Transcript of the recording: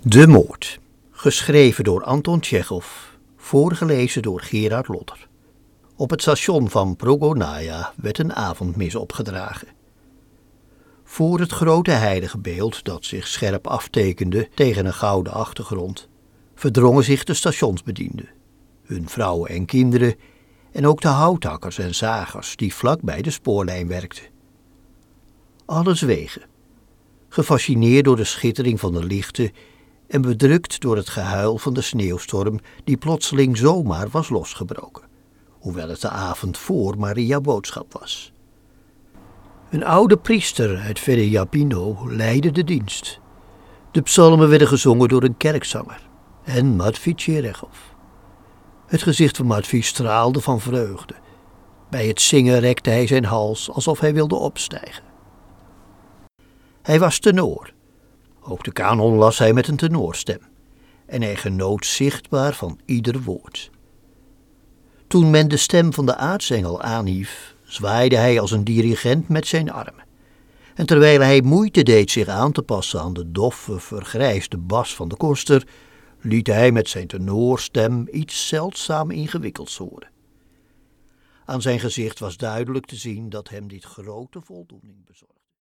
De Moord, geschreven door Anton Tjechov, voorgelezen door Gerard Lotter. Op het station van Progonaja werd een avondmis opgedragen. Voor het grote heilige beeld dat zich scherp aftekende tegen een gouden achtergrond, verdrongen zich de stationsbedienden, hun vrouwen en kinderen en ook de houthakkers en zagers die vlak bij de spoorlijn werkten. Alle zwegen, gefascineerd door de schittering van de lichten en bedrukt door het gehuil van de sneeuwstorm die plotseling zomaar was losgebroken, hoewel het de avond voor Maria Boodschap was. Een oude priester uit Verejapino leidde de dienst. De psalmen werden gezongen door een kerkzanger en Matvei Tjerechov. Het gezicht van Matvei straalde van vreugde. Bij het zingen rekte hij zijn hals alsof hij wilde opstijgen. Hij was tenor. Ook de kanon las hij met een tenorstem en hij genoot zichtbaar van ieder woord. Toen men de stem van de aartsengel aanhief, zwaaide hij als een dirigent met zijn armen. En terwijl hij moeite deed zich aan te passen aan de doffe, vergrijsde bas van de koster, liet hij met zijn tenorstem iets zeldzaam ingewikkelds horen. Aan zijn gezicht was duidelijk te zien dat hem dit grote voldoening bezorgde.